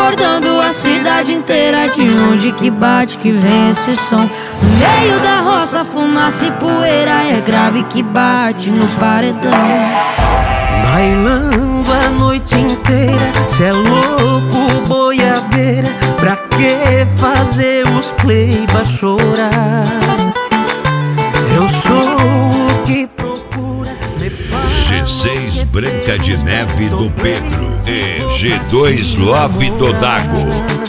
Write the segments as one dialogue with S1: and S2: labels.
S1: acordando a cidade inteira. De onde que bate que vem esse som? No meio da roça, fumaça e poeira. É grave que bate no paredão.
S2: Bailando a noite inteira, cê é louco, boiadeira. Pra que fazer os playba chorar? Eu sou o que procura.
S3: G6 Branca de Neve do Pedro e G2 Love do Dago.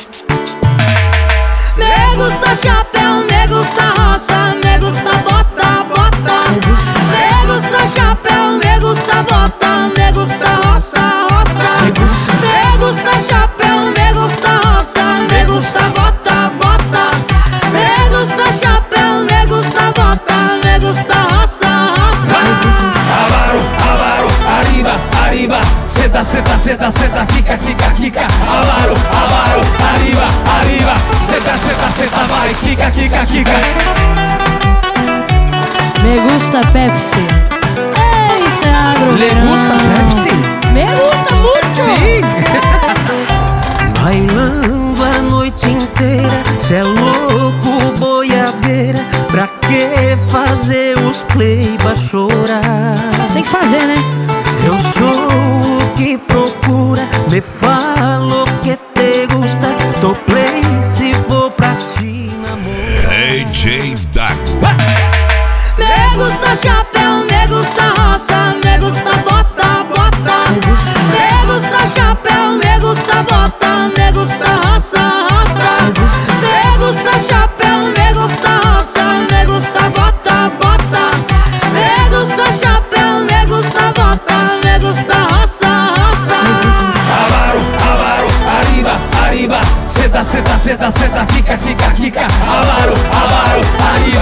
S1: Me gusta chapéu, me gusta roça, me gusta bota, bota. Me gusta chapéu, me gusta bota, me gusta roça, roça. Me gusta chapéu, me gusta roça, me gusta bota, bota. Me gusta chapéu, me gusta bota, me gusta roça, roça.
S4: Avaro, avaro, arriba, arriba. Seta, seta, seta, seta, fica, fica, fica. Avaro, avaro, arriba, arriba. Seta, seta, seta, vai, fica, fica, fica.
S1: Me gusta Pepsi. Ei, isso é agro.
S2: Le gusta Pepsi?
S1: Me gusta muito.
S2: Sim. Bailando a noite inteira, cê é louco, boiadeira. Pra que fazer os playba chorar?
S1: Tem que fazer, né?
S2: Eu sou o que procura. Me falo que te gusta. Tô play se vou pra ti, namoro.
S3: DJ Dago.
S1: Me gusta chapéu, me gusta roça, me gusta bota, bota. Me gusta chapéu, me gusta bota, me gusta roça, roça. Me gusta chapéu, me gusta roça, me gusta bota, bota. Me gusta chapéu, me gusta bota, me gusta roça, roça.
S4: Avaro, avaro, arriba, arriba. Seta, seta, seta, seta, fica, fica, fica. Avaro, avaro, arriba.